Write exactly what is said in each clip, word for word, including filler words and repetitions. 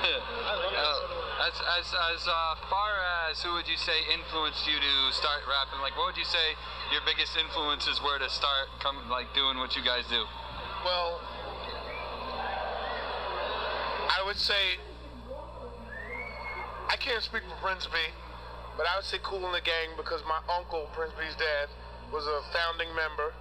uh, as as as uh, far as who would you say influenced you to start rapping? Like, what would you say your biggest influences were to start come like doing what you guys do? Well, I would say I can't speak for Prince B, but I would say Kool and the Gang because my uncle, Prince B's dad, was a founding member.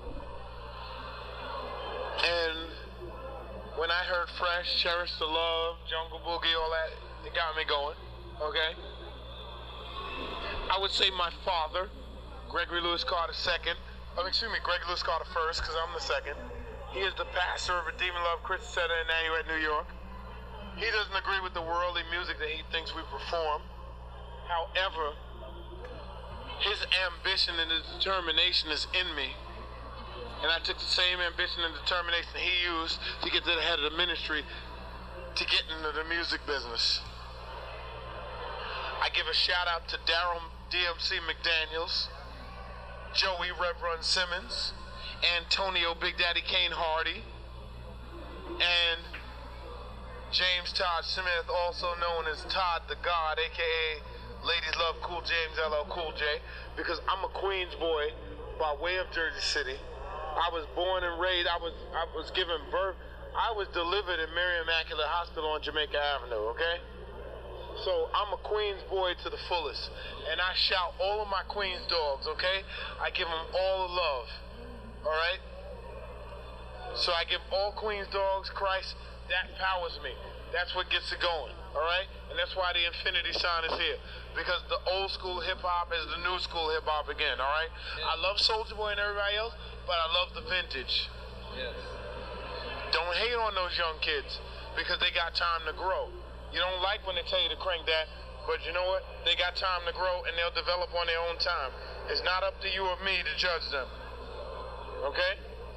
And when I heard Fresh, Cherish the Love, Jungle Boogie, all that, it got me going, okay? I would say my father, Gregory Lewis Carter the second, oh, excuse me, Gregory Lewis Carter first, because I'm the second. He is the pastor of Redeeming Love Christian Center in Nanuet, New York. He doesn't agree with the worldly music that he thinks we perform. However, his ambition and his determination is in me. And I took the same ambition and determination he used to get to the head of the ministry to get into the music business. I give a shout out to Daryl D M C McDaniels, Joey Reverend Simmons, Antonio Big Daddy Kane Hardy, and James Todd Smith, also known as Todd the God, aka Ladies Love Cool James L L Cool J, because I'm a Queens boy by way of Jersey City. I was born and raised, I was I was given birth, I was delivered in Mary Immaculate Hospital on Jamaica Avenue, okay? So I'm a Queens boy to the fullest, and I shout all of my Queens dogs, okay? I give them all the love, all right? So I give all Queens dogs Christ, that powers me. That's what gets it going, all right? And that's why the infinity sign is here, because the old school hip hop is the new school hip hop again, all right? Yeah. I love Soulja Boy and everybody else, but I love the vintage. Yes. Don't hate on those young kids because they got time to grow. You don't like when they tell you to crank that, but you know what? They got time to grow and they'll develop on their own time. It's not up to you or me to judge them. Okay?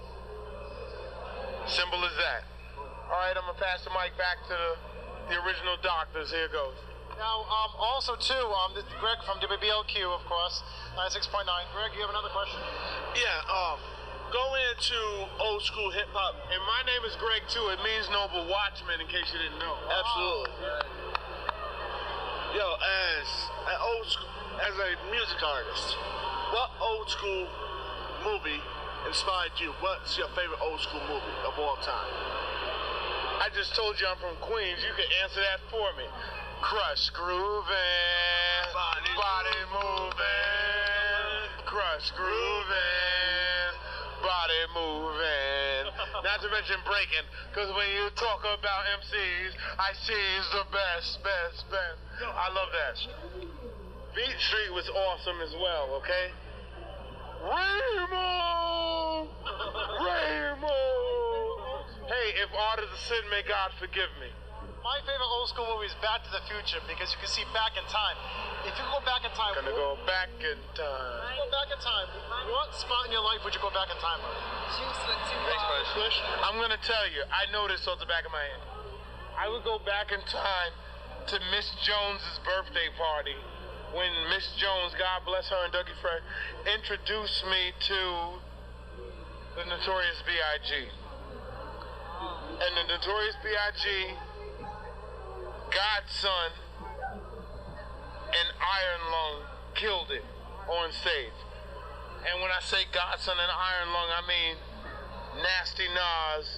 Simple as that. All right, I'm gonna pass the mic back to the, the original doctors. Here goes. Now, um, also too, um, this is Greg from W B L Q, of course, ninety-six point nine. Greg, you have another question? Yeah, um, going into old school hip hop. And my name is Greg too. It means noble watchman, in case you didn't know. Absolutely. Oh. Yo, as an old school, as a music artist, what old school movie inspired you? What's your favorite old school movie of all time? I just told you I'm from Queens. You can answer that for me. Crush grooving, body, body moving, crush grooving, body moving. Not to mention breaking, because when you talk about M Cs, I C's the best, best, best. I love that. Beat Street was awesome as well, okay? Raymond! Raymond! Hey, if art is a sin, may God forgive me. My favorite old school movie is Back to the Future because you can see back in time. If you go back in time, gonna go back in time. If you go back in time, what spot in your life would you go back in time on? I'm gonna tell you, I know this off the back of my head. I would go back in time to Miss Jones's birthday party when Miss Jones, God bless her, and Dougie Fresh introduced me to the Notorious B I G And the Notorious B I G Godson and Iron Lung killed it on stage. And when I say Godson and Iron Lung, I mean Nasty Nas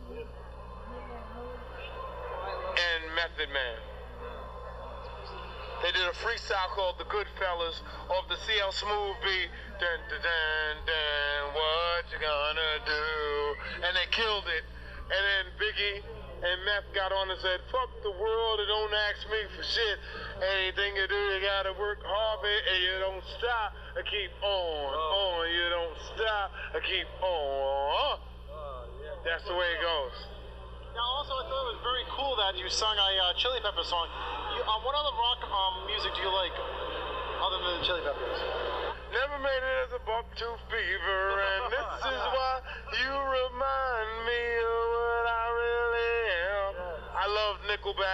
and Method Man. They did a freestyle called The Goodfellas off the C L Smooth beat. Dun, dun, dun, dun, what you gonna do? And they killed it. And then Biggie and Meth got on and said, fuck the world and don't ask me for shit. Anything you do, you gotta work hard and you don't stop. I keep on, on, you don't stop. I keep on. That's the way it goes. Now, also, I thought it was very cool that you sung a uh, Chili Pepper song. You, um, what other rock um, music do you like other than the Chili Peppers? Never made it as a buck tooth beaver, and this is why you remind me of what I really am. I love Nickelback.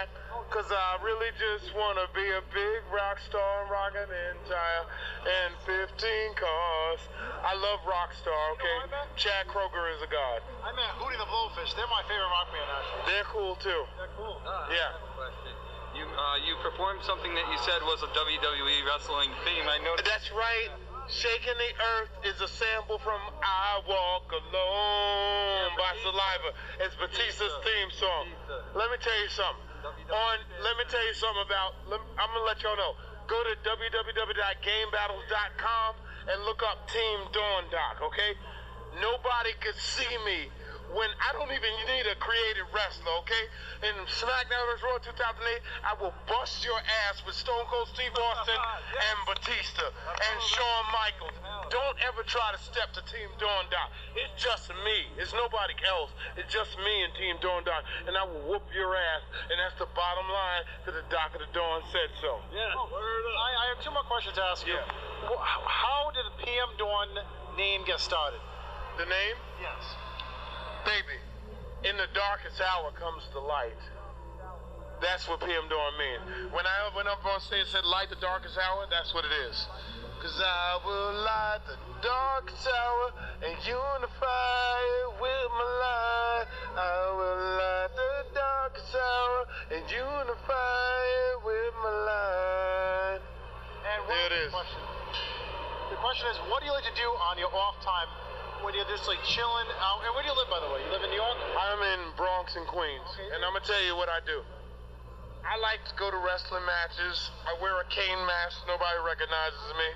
Cause I really just wanna be a big rock star and rock an entire and fifteen cars. I love Rockstar, okay? You know, I met- Chad Kroger is a god. I met Hootie the Blowfish. They're my favorite rock band, actually. They're cool too. They're cool. Uh, Yeah. I have a question. You uh, you performed something that you said was a W W E wrestling theme. I noticed. That's right. Shaking the Earth is a sample from I Walk Alone by Saliva. It's Batista's theme song. Let me tell you something. On, let me tell you something about, let, I'm going to let y'all know. Go to w w w dot game battles dot com and look up Team Dawn Doc, okay? Nobody could see me when I don't even need a creative wrestler, okay? In SmackDown versus. Raw two thousand eight, I will bust your ass with Stone Cold Steve Austin and Batista and Shawn Michaels. Don't ever try to step to Team Dawn Doc. It's just me. It's nobody else. It's just me and Team Dawn Doc. And I will whoop your ass. And that's the bottom line, because the Doc of the Dawn said so. Yeah. Oh, I, I have two more questions to ask you. Yeah. Wh- How did the P M Dawn name get started? The name? Yes. Baby, in the darkest hour comes the light. That's what P M Dawn means. When I went up on stage and said light the darkest hour, that's what it is. Cause I will light the darkest hour and unify it with my light. I will light the darkest hour and unify it with my light. And one There it other is. question. The question is, what do you like to do on your off time when you're just like chilling? Uh, and where do you live, by the way? You live in New York? I'm in Bronx and Queens, Okay. and I'm gonna tell you what I do. I like to go to wrestling matches. I wear a cane mask. Nobody recognizes me.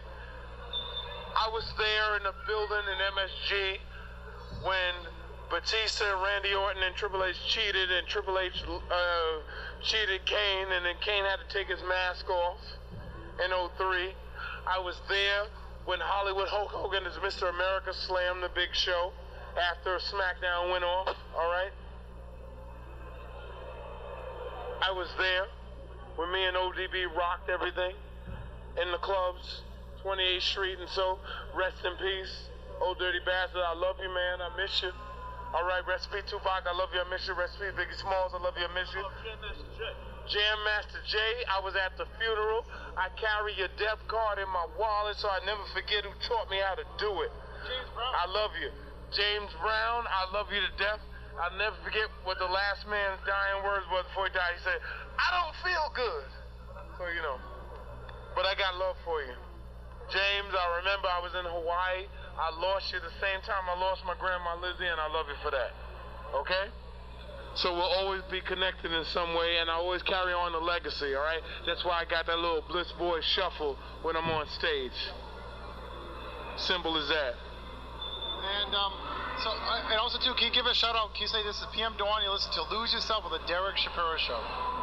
I was there in the building in M S G when Batista, Randy Orton, and Triple H cheated, and Triple H uh, cheated Kane, and then Kane had to take his mask off in oh three. I was there when Hollywood Hulk Hogan as Mister America slammed the Big Show after SmackDown went off, all right? I was there when me and O D B rocked everything in the clubs, twenty-eighth Street and so. Rest in peace. Old Dirty Bastard, I love you, man. I miss you. All right, rest in peace, Tupac. I love you. I miss you. Rest in peace, Biggie Smalls. I love you. I miss you. Jam Master Jay, I was at the funeral. I carry your death card in my wallet so I never forget who taught me how to do it. James Brown. I love you. James Brown, I love you to death. I'll never forget what the last man's dying words was before he died. He said, I don't feel good. So, you know. But I got love for you. James, I remember I was in Hawaii. I lost you the same time I lost my grandma Lizzie, and I love you for that. Okay? So we'll always be connected in some way, and I always carry on the legacy, all right? That's why I got that little Bliss Boy shuffle when I'm on stage. Simple as that. And um, so, uh, and also too, can you give a shout out? Can you say this is P M Dawn? You listen to Lose Yourself with the Derek Shapiro Show.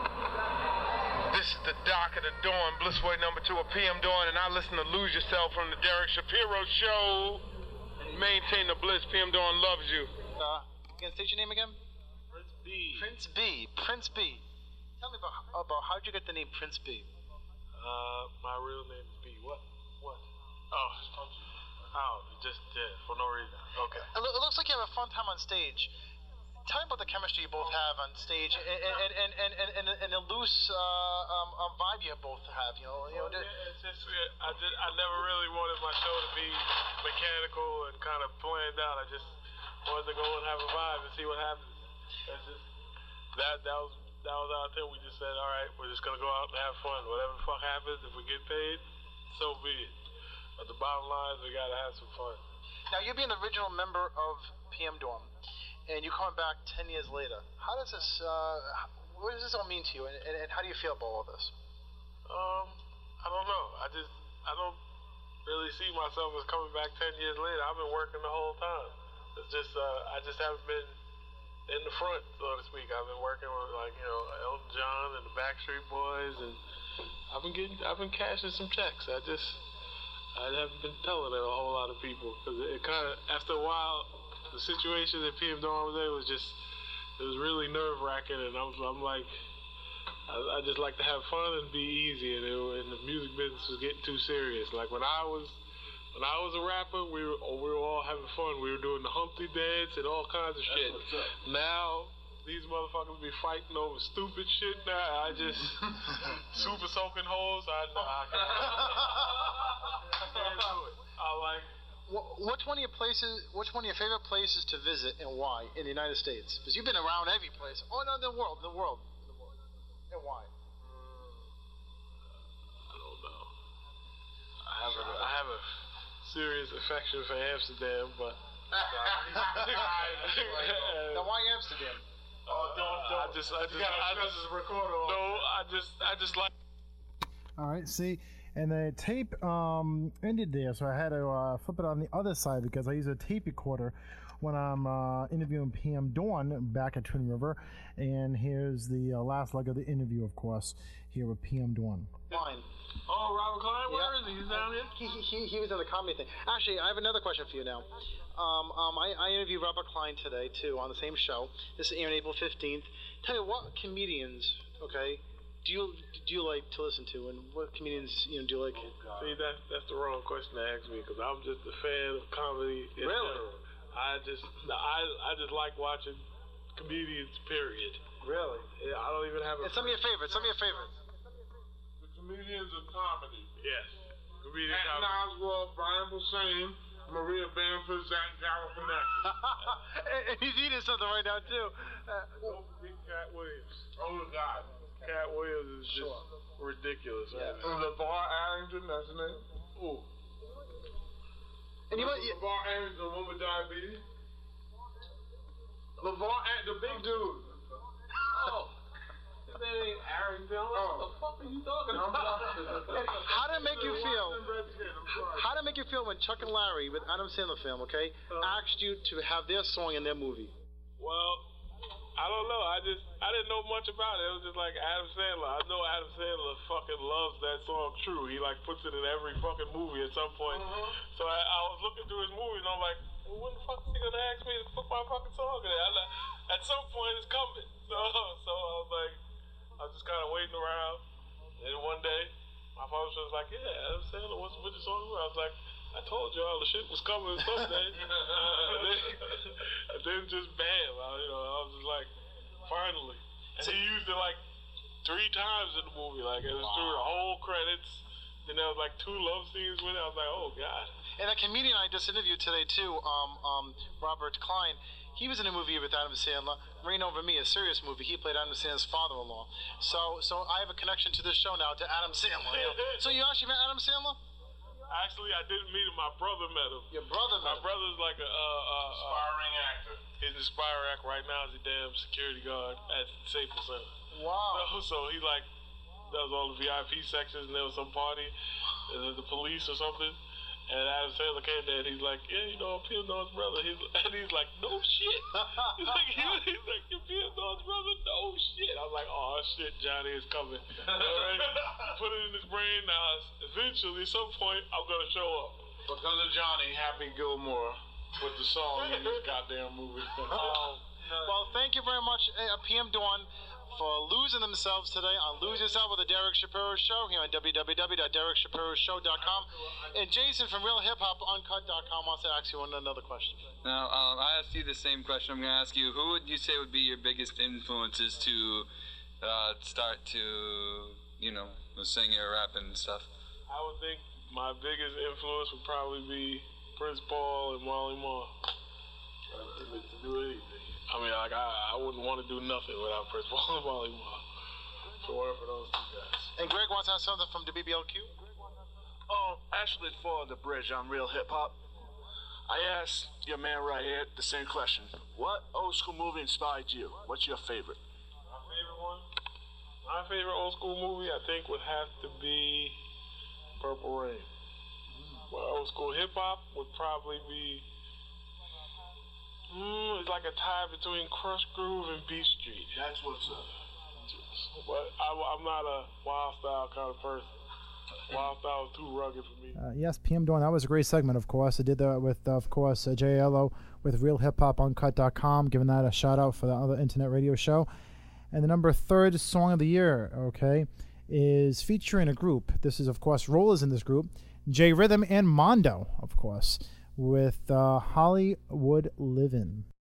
This is the Doc of the Dawn, Bliss Boy number two of P M Dawn, and I listen to Lose Yourself from the Derek Shapiro Show. Maintain the bliss. P M Dawn loves you. Uh, you can state your name again? Prince B. Prince B. Prince B. Tell me about about how'd you get the name Prince B? Uh, my real name is B. What? What? Oh, oh, just did for no reason. Okay. It, loo- it looks like you have a fun time on stage. Tell me about the chemistry you both have on stage, and and and and and, and, and the loose uh, um, um, vibe you both have. You know, you know. Well, yeah, it's just uh, I just I never really wanted my show to be mechanical and kind of planned out. I just wanted to go and have a vibe and see what happens. It's just that that was that was our thing. We just said, all right, we're just gonna go out and have fun. Whatever the fuck happens, if we get paid, so be it. But the bottom line is we gotta have some fun. Now you're being the original member of P M Dawn, and you're coming back ten years later. How does this? Uh, what does this all mean to you, and, and, and how do you feel about all this? Um, I don't know. I just I don't really see myself as coming back ten years later. I've been working the whole time. It's just uh, I just haven't been in the front, so to speak. I've been working with, like, you know, Elton John and the Backstreet Boys, and I've been getting, I've been cashing some checks. I just, I haven't been telling it a whole lot of people, because it, it kind of, after a while, the situation that P M Dawn was in was just, it was really nerve wracking, and I'm, I'm like, I, I just like to have fun and be easy, and, it, and the music business was getting too serious. Like when I was. When I was a rapper, we were we were all having fun. We were doing the Humpty dance and all kinds of shit. Now these motherfuckers be fighting over stupid shit now. I just super soaking holes. I nah, I can't, I can't do it. I like. Wh- Which one of your places? Which one of your favorite places to visit and why in the United States? Because you've been around every place. Oh no, the world, the world, the world. And why? I don't know. I have a, I have a serious affection for Amsterdam, but. Now why Amsterdam? Oh, don't, don't. I just, I just, I just, record on. No, I just, I just like. All right, see, and the tape um, ended there, so I had to uh, flip it on the other side because I use a tape recorder when I'm uh, interviewing P M Dawn back at Twin River. And here's the uh, last leg of the interview, of course, here with P M Dawn. Fine. Oh, Robert Klein, where Yeah. is he? He's down here? He, he, he was in the comedy thing. Actually, I have another question for you now. Um, um, I, I interviewed Robert Klein today, too, on the same show. This is airing April fifteenth. Tell me, what comedians, okay, do you do you like to listen to, and what comedians, you know, do you like? See, that's, that's the wrong question to ask me, because I'm just a fan of comedy. in Really? general. I just, I, I just like watching comedians, period. Really? Yeah, I don't even have a... And some of your favorites, some of your favorites. The comedians of comedy. Yes. Comedian Patton comedy. Oswalt, Brian Posehn, Maria Bamford, Zach Galifianakis. and, and he's eating something right now, too. Uh, Don't forget Cat Williams. Oh, God. Cat Williams is just Sure. ridiculous right Yeah. now. LeVar Arrington, that's his name. Ooh. and you, you, LeVar Arrington, the one with diabetes. LeVar Arrington, the big dude. Oh. That ain't Arrington. What the fuck are you talking about? how did it make you feel? Redskin, I'm sorry. How did it make you feel when Chuck and Larry, with Adam Sandler film, okay, asked you to have their song in their movie? Well, I don't know. I just, I didn't know much about it. It was just like Adam Sandler. I know Adam Sandler fucking loves that song True. He like puts it in every fucking movie at some point. So I, I was looking through his movies and I'm like, well, when the fuck is he gonna ask me to put my fucking song in there? I, at some point it's coming. So, so I was like, I was just kind of waiting around. And one day, my publisher was like, yeah, Adam Sandler wants to put your song in. I was like, I told y'all the shit was coming someday. and, then, and then just bam, I, you know, I was just like, finally. And he used it like three times in the movie. Like, it was wow. through the whole credits. Then there was like two love scenes with it. I was like, oh, God. And a comedian I just interviewed today, too, um, um, Robert Klein, he was in a movie with Adam Sandler, Reign Over Me, a serious movie. He played Adam Sandler's father-in-law. So so I have a connection to this show now, to Adam Sandler. You know? So you actually met Adam Sandler? Actually, I didn't meet him. My brother met him. Your brother met My him? brother's like a... Uh, uh, Aspiring actor. He's an aspiring actor right now. He's a damn security guard at Staples Center. Wow. So, so he like does all the V I P sections, and there was some party, and there's the police or something. And Adam Sandler came there, and he's like, yeah, you know, I'm P M Dawn's brother. He's, and he's like, no shit. He's like, you, he's like, you're P M Dawn's brother? No shit. I was like, oh shit, Johnny is coming. All right, put it in his brain. Now, eventually, at some point, I'm gonna show up. Because of Johnny, Happy Gilmore with the song in this goddamn movie. Um, well, thank you very much, uh, P M Dawn, for losing themselves today on Lose Yourself with the Derek Shapiro Show here on w w w dot derek shapiro show dot com. And Jason from real hip hop uncut dot com wants to ask you another question. Now, um, I asked you the same question. I'm going to ask you, who would you say would be your biggest influences to uh, start to, you know, sing or rap and stuff? I would think my biggest influence would probably be Prince Paul and Marley Marl. To do anything. I mean, like, I, I wouldn't want to do nothing without Prince Paul and Marley Marl. So whatever for those two guys. And Greg wants to ask something from the B B L Q. Oh, actually, for the bridge on Real Hip Hop, I asked your man right here the same question. What old school movie inspired you? What's your favorite? My favorite one? My favorite old school movie, I think, would have to be Purple Rain. Well, old school hip hop would probably be. Mm, it's like a tie between Crush Groove and Beat Street. That's what's up. But I, I'm not a Wild Style kind of person. Wild Style is too rugged for me. Uh, yes, P M Dawn, that was a great segment, of course. I did that with, of course, uh, J L O with real hip hop uncut dot com, giving that a shout-out for the other internet radio show. And the number third song of the year, okay, is featuring a group. This is, of course, Rollers in this group. J Rhythm and Mondo, of course, with uh, Hollywood Livin'.